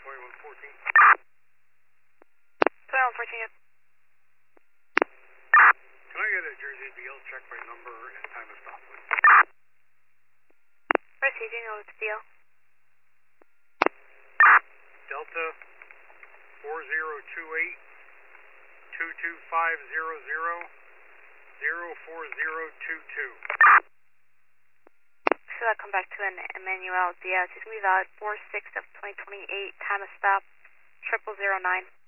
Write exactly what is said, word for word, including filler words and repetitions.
twenty-one fourteen. twenty-one fourteen. Can I get a Jersey B L check by number and time of stop, please? Receiving over to D L. Delta four zero two eight two two five zero zero zero four zero two two. So that come back to an Emmanuel Diaz. He's going to be valid four six of twenty twenty-eight. Time of stop triple zero nine.